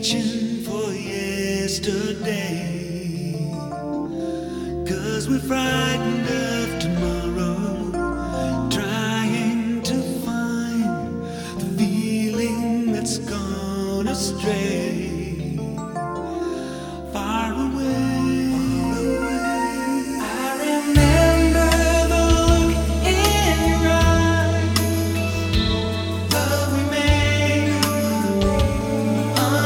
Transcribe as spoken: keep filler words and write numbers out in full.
reaching for yesterday, 'cause we're frightened of tomorrow, trying to find the feeling that's gone astray.